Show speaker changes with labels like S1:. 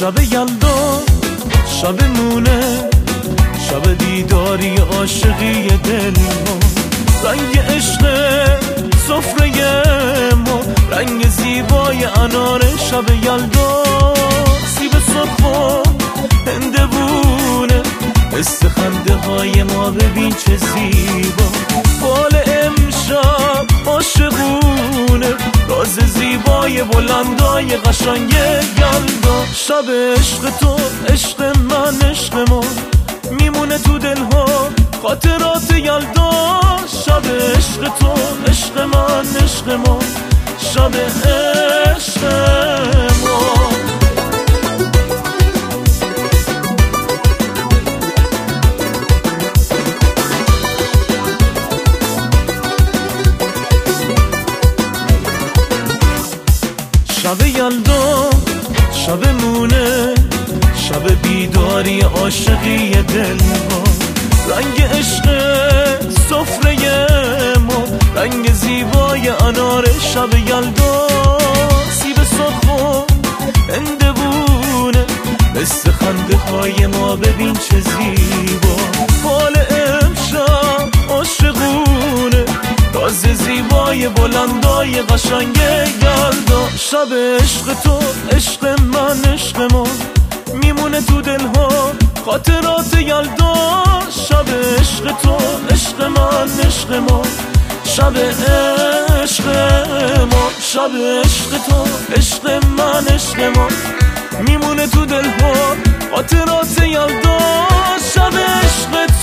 S1: شب یلدا، شب مونه، شب دیداری عاشقی دل ما، رنگ عشق سفره ما، رنگ زیبای انار شب یلدا، سیب سرخ و هندوونه، حس خنده های ما ببین چه زیبا، بال امشب عاشقونه، راز زیبای بلندای قشنگ یلدا. شب عشق تو، عشق من، عشق ما، میمونه تو دلها خاطرات یلدا. شب عشق تو، عشق من، عشق ما، شب عشق ما. شب یلدا، شب مونه، شب بیداری عاشقی دل ما، رنگ عشق سفره ما، رنگ زیبای انار شب یلدا، سیب سرخ و هندوونه، مثل خنده های ما ببین چه زیبا، حال امشب عاشقونه، راز زیبای بلندای قشنگ یلدا. شب عشق تو، عشق من، عشق ما، میمونه تو دلها خاطرات یلدا. شب عشق تو، عشق من، عشق ما، شب عشق ما. شب عشق تو، عشق من، عشق ما، میمونه تو دلها خاطرات یلدا. شب عشق